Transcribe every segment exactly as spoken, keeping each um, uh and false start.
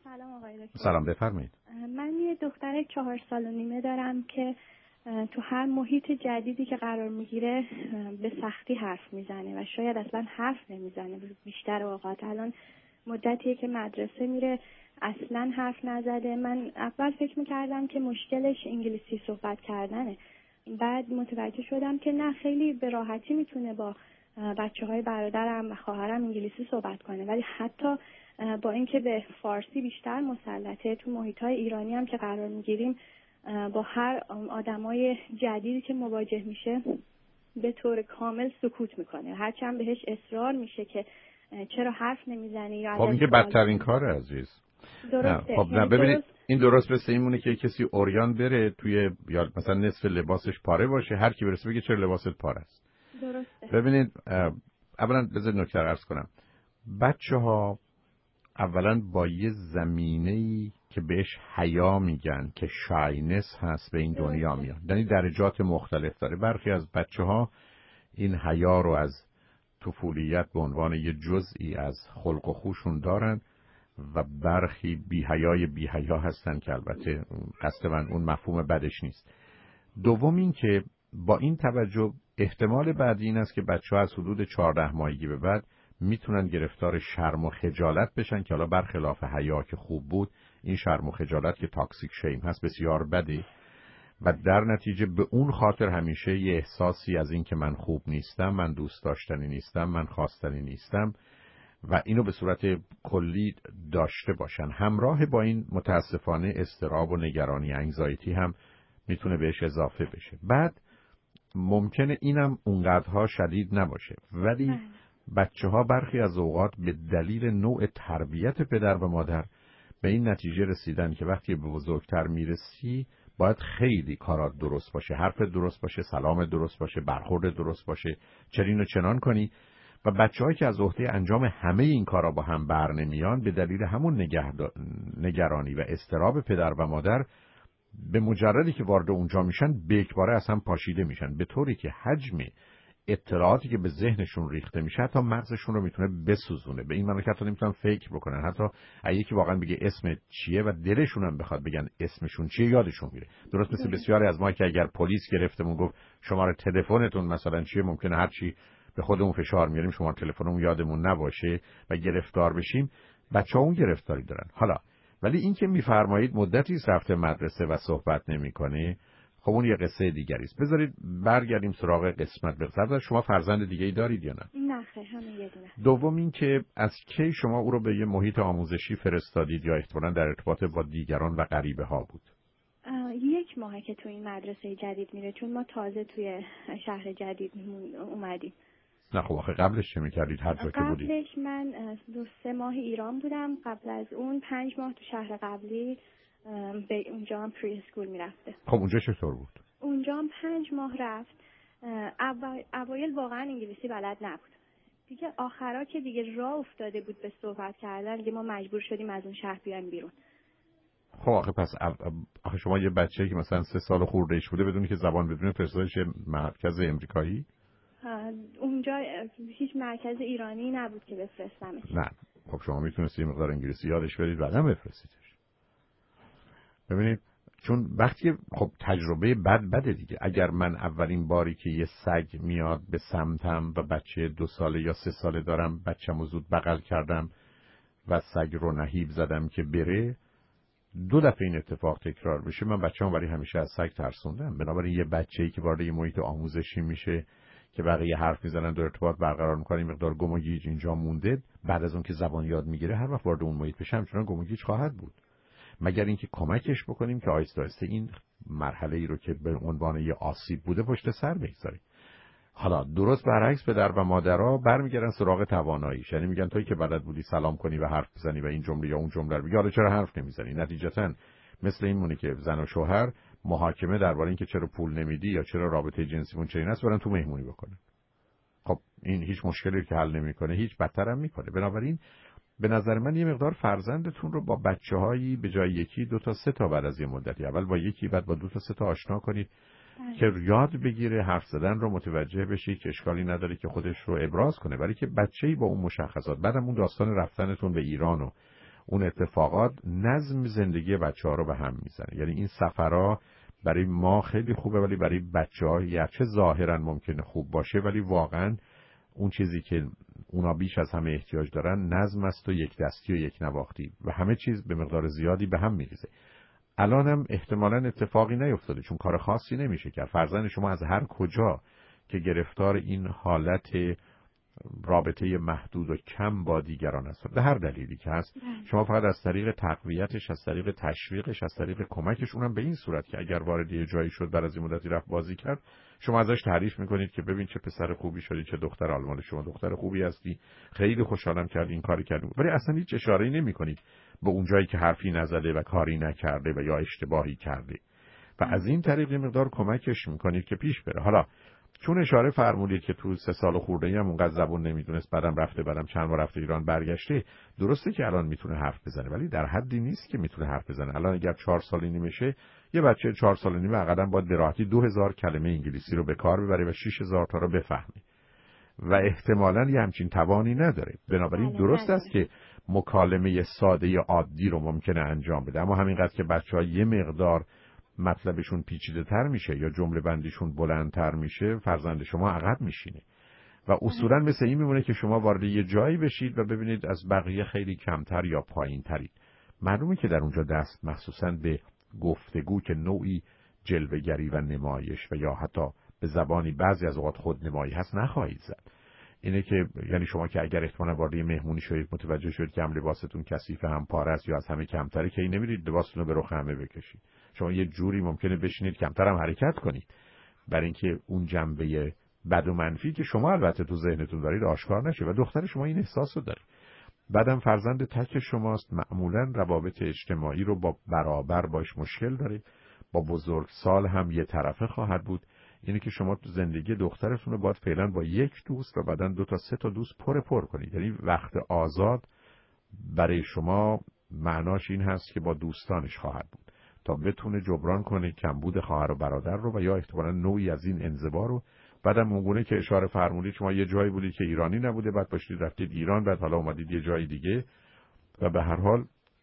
سلام آقای دکتر. سلام، بفرمایید. من یه دختر چهار سال و نیمه دارم که تو هر محیط جدیدی که قرار میگیره به سختی حرف میزنه و شاید اصلا حرف نمیزنه بیشتر اوقات. الان مدتیه که مدرسه میره اصلا حرف نزده. من اول فکر میکردم که مشکلش انگلیسی صحبت کردنه، بعد متوجه شدم که نه، خیلی به راحتی میتونه با بچه های برادرم و خواهرم انگلیسی صحبت کنه، ولی حتی با اینکه به فارسی بیشتر مسلطه، تو محیط‌های ایرانی هم که قرار میگیریم با هر آدمای جدیدی که مواجه میشه به طور کامل سکوت میکنه، هرچند بهش اصرار میشه که چرا حرف نمیزنی یا خب این که بدترین کاره عزیز. درسته. خب نه ببینید درست... این درست مثل این مونه که کسی اوریان بره توی یا مثلا نصف لباسش پاره باشه، هر کی برسه بگه چرا لباست پاره است. درسته. ببینید اولا بذارید نکته عرض کنم. بچه‌ها اولا با یه زمینه‌ای که بهش حیا میگن که شاینس هست به این دنیا میاد، یعنی درجات مختلف داره. برخی از بچه‌ها این حیا رو از طفولیت به عنوان یه جزئی از خلق و خوشون دارن و برخی بی حیای بی حیا هستن که البته قصد من اون مفهوم بدش نیست. دوم این که با این توجه احتمال بعدی این است که بچه‌ها از حدود چهارده ماهگی به بعد میتونن گرفتار شرم و خجالت بشن که حالا برخلاف حیا که خوب بود، این شرم و خجالت که تاکسیک شیم هست بسیار بده و در نتیجه به اون خاطر همیشه یه احساسی از این که من خوب نیستم، من دوست داشتنی نیستم، من خواستنی نیستم و اینو به صورت کلی داشته باشن. همراه با این متاسفانه اضطراب و نگرانی، انگزایتی هم میتونه بهش اضافه بشه. بعد ممکنه اینم اونقدرها شدید نباشه، ولی بچه ها برخی از اوقات به دلیل نوع تربیت پدر و مادر به این نتیجه رسیدن که وقتی به بزرگتر میرسی باید خیلی کارات درست باشه، حرف درست باشه، سلام درست باشه، برخورد درست باشه، چنین و چنان کنی و بچه‌هایی که از عهده انجام همه این کارا با هم بر نمیان به دلیل همون نگهد... نگرانی و اضطراب پدر و مادر به مجردی که وارد اونجا میشن به یکباره از هم پاشیده میشن، به طوری که حجم اطلاعاتی که به ذهنشون ریخته میشه حتی مغزشون رو میتونه بسوزونه. به این معنی که حتی نمیتونن فکر بکنن، حتی اگه یکی واقعا بگه اسم چیه و دلشون هم بخواد بگن اسمشون چیه یادشون میره. درست مثل بسیاری از ما که اگر پلیس گرفتمون گفت شماره تلفنتون مثلا چیه، ممکنه هر چی به خودمون فشار میاریم شماره تلفنمون یادمون نباشه و گرفتار بشیم. بچه‌ها اون گرفتاری دارن. حالا ولی این که میفرمایید مدتی رفته مدرسه و صحبت نمیکنه، خب اون یه قصه دیگری است. بذارید برگردیم سراغ قسمت بقصد. شما فرزند دیگه ای دارید یا نه؟ نه خیر، همین یه دونه. دوم این که از کی شما او رو به یه محیط آموزشی فرستادید یا احتمالاً در ارتباط با دیگران و غریبه ها بود؟ یک ماهه که تو این مدرسه جدید میره، چون ما تازه توی شهر جدید اومدیم. نه خب آخه قبلش چه میکردید هر جا که بودید؟ قبلش من دو سه ماه ایران بودم، قبل از اون پنج ماه تو شهر قبلی به اونجا هم پری اسکول میرفته. خب اونجا چطور بود؟ اونجا هم پنج ماه رفت. اول اوایل واقعا انگلیسی بلد نبود. دیگه آخرا که دیگه راه افتاده بود به صحبت کردن، دیگه ما مجبور شدیم از اون شهر بیایم بیرون. خب آخه پس آخه شما یه بچه‌ای که مثلا سه سال خورده‌اش بوده بدونی که زبان بدون فرستادش مرکز امریکایی؟ اونجا هیچ مرکز ایرانی نبود که بفرستمش. نه خب شما میتونستید یه مقدار انگلیسی یادش بدید بعدم بفرستیدش. ببینید چون وقتی خب تجربه بد بده دیگه. اگر من اولین باری که یه سگ میاد به سمتم و بچه دو ساله یا سه ساله دارم، بچه‌مو زود بغل کردم و سگ رو نهیب زدم که بره، دو دفعه این اتفاق تکرار بشه من بچه‌مو برای همیشه از سگ ترسوندم. بنابراین یه بچه‌ای که وارد یه محیط آموزشی میشه که بقیه حرف میزنن در ارتباط برقرار میکنن، مقدار گم و گیج اینجا مونده، بعد از اون که زبان یاد میگیره هر وقت وارد اون محیط بشه همچنان گم و گیج خواهد بود، مگر اینکه کمکش بکنیم که آهسته آهسته این مرحله ای رو که به عنوان یه آسیب بوده پشت سر بگذاریم. حالا درست برعکس پدر و مادرها برمیگردن سراغ تواناییش، یعنی میگن تویی که بلد بودی سلام کنی و حرف بزنی و این جمله یا اون جمله رو بگی، حالا چرا حرف نمیزنی؟ نتیجتا مثل این مونه که زن و شوهر محاکمه درباره اینکه چرا پول نمیدی یا چرا رابطه جنسیمون چنین است برن تو مهمونی بکنن. خب این هیچ مشکلی که حل نمیکنه، هیچ بدتر هم میکنه. بنابراین به نظر من یه مقدار فرزندتون رو با بچه‌هایی به جای یکی دو تا سه تا بعد از یه مدتی اول با یکی بعد با دو تا سه تا آشنا کنید که یاد بگیره حرف زدن رو، متوجه بشی که اشکالی نداره که خودش رو ابراز کنه، ولی که بچه‌ای با اون مشخصات. بعدم اون داستان رفتنتون به ایران و اون اتفاقات نظم زندگی بچه‌ها رو به هم میزنه. یعنی این سفرها برای ما خیلی خوبه، ولی برای بچه‌ها گرچه ظاهرا ممکنه خوب باشه، ولی واقعا اون چیزی که اونا بیش از همه احتیاج دارن نظم است و یک دستی و یک نواختی و همه چیز به مقدار زیادی به هم میریزه. الانم احتمالاً اتفاقی نیفتاده چون کار خاصی نمیشه کرد. فرزند شما از هر کجا که گرفتار این حالت رابطه محدود و کم با دیگران است، به هر دلیلی که هست، شما فقط از طریق تقویتش، از طریق تشویقش، از طریق کمکش، اونم به این صورت که اگر وارد یه جایی شد بعد از این مدتی رفت بازی کرد، شما ازش تعریف میکنید که ببین چه پسر خوبی شدی، چه دختر آلمان، شما دختر خوبی هستی، خیلی خوشحالم کرد این کاری کردی، ولی اصلا هیچ اشاره‌ای نمیکنید به اون جایی که حرفی نزده و کاری نکرده و یا اشتباهی کرده و از این طریق مقدار کمکش میکنید که پیش بره. حالا چون اشاره فرمودید که تو سه سال خورده‌ای هم اونقدر زبون نمیدونست، بعدم رفته، بعدم چند بار رفته ایران برگشته، درسته که الان میتونه حرف بزنه ولی در حدی نیست که میتونه حرف بزنه. الان اگر چهار سال و نیم شه، یه بچه چهار سال و نیم حداقل باید به راحتی دو هزار کلمه انگلیسی رو به کار ببره و شش هزار تا رو بفهمه و احتمالاً یه همچین توانی نداره. بنابراین درست است که مکالمه ساده عادی رو ممکنه انجام بده، اما همینقدر که بچه‌ها یه مقدار مطلبشون پیچیده تر میشه یا جمله بندیشون بلندتر میشه، فرزند شما عقب میشینه و اصولا مثل این میمونه که شما وارد یه جایی بشید و ببینید از بقیه خیلی کمتر یا پایین ترید. معلومه که در اونجا دست مخصوصا به گفتگو که نوعی جلوه‌گری و نمایش و یا حتی به زبانی بعضی از اوقات خودنمایی هست نخواهید زد. اینه که یعنی شما که اگر احتمالاً وارد یه مهمونی شدید متوجه شدید که هم لباستون کثیف هم پاره است یا از همه کمتره، که این نمیرید لباستون رو به رخ همه بکشید. شما یه جوری ممکنه بشینید کمتر هم حرکت کنید برای اینکه اون جنبه بد و منفی که شما البته تو ذهنتون دارید آشکار نشه و دختر شما این احساس رو داره. بعدم فرزند تک شماست، معمولاً روابط اجتماعی رو با برابر باش مشکل داره، با بزرگسال هم یه طرفه خواهد بود. اینه که شما تو زندگی دخترتون رو باید فعلا با یک دوست و بعدن دو تا سه تا دوست پر پر کنید. یعنی وقت آزاد برای شما معناش این هست که با دوستانش خواهد بود تا بتونه جبران کنه کمبود خواهر و برادر رو و یا احتمالاً نوعی از این انزوا رو. بعدم اونگونه که اشاره فرمودید شما یه جایی بودید که ایرانی نبوده، بعد پاشید رفتید ایران، بعد حالا اومدید یه جای دیگه و به هر حال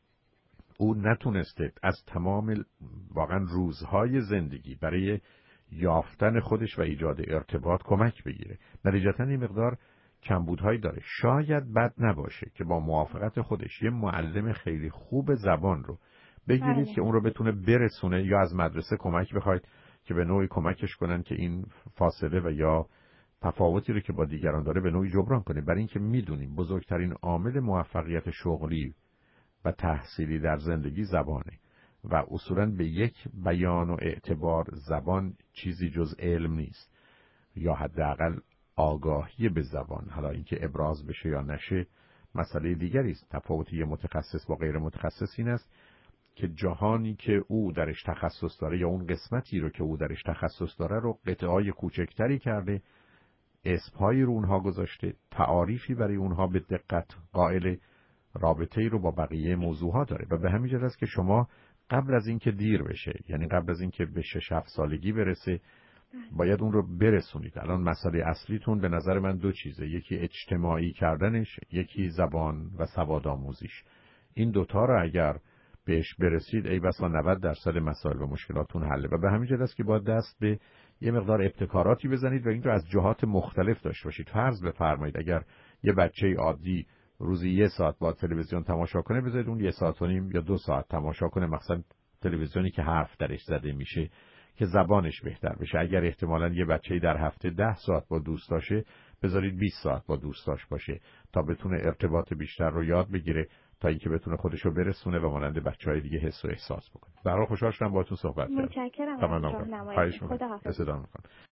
او نتونسته از تمام واقعا روزهای زندگی برای یافتن خودش و ایجاد ارتباط کمک بگیره. نتیجتاً این مقدار کمبودهایی داره. شاید بد نباشه که با موافقت خودش یه معلم خیلی خوب زبان رو بگیرید که اون رو بتونه برسونه یا از مدرسه کمک بخواید که به نوعی کمکش کنن که این فاصله و یا تفاوتی رو که با دیگران داره به نوعی جبران کنه. برای اینکه میدونیم بزرگترین عامل موفقیت شغلی و تحصیلی در زندگی زبانه و اصولاً به یک بیان و اعتبار زبان چیزی جز علم نیست یا حداقل آگاهی به زبان. حالا اینکه ابراز بشه یا نشه مسئله دیگری است. تفاوت یه متخصص با غیر متخصص این است که جهانی که او درش تخصص داره یا اون قسمتی رو که او درش تخصص داره رو قطعه‌های کوچکتری کرده، اسم‌هایی رو اونها گذاشته، تعاریفی برای اونها به دقت قائل، رابطه‌ای رو با بقیه موضوعها داره و به همین جهت است که شما قبل از اینکه دیر بشه، یعنی قبل از اینکه به شش هفت سالگی برسه، باید اون رو برسونید. الان مسئله اصلیتون به نظر من دو چیزه، یکی اجتماعی کردنش، یکی زبان و سواد آموزیش. این دوتا رو اگر بهش برسید ای بسا نود درصد مسائل و مشکلاتون حله و به همین جهت است که باید دست به یه مقدار ابتکاراتی بزنید و این رو از جهات مختلف داشته باشید. فرض بفرمایید اگر یه بچه عادی روزی یه ساعت با تلویزیون تماشا کنه، بذارید اون یه ساعت و نیم یا دو ساعت تماشا کنه، مثلا تلویزیونی که حرف درش زده میشه که زبانش بهتر بشه. اگر احتمالاً یه بچه‌ای در هفته ده ساعت با دوستاشه، بذارید بیست ساعت با دوستاش باشه تا بتونه ارتباط بیشتر رو یاد بگیره، تا اینکه بتونه خودش رو برسونه و مانند بچه‌های دیگه حس و احساس بکنه. برای خوشحال شدم باهاتون صحبت کردم. متشکرم از راهنمایی. خدا حافظ.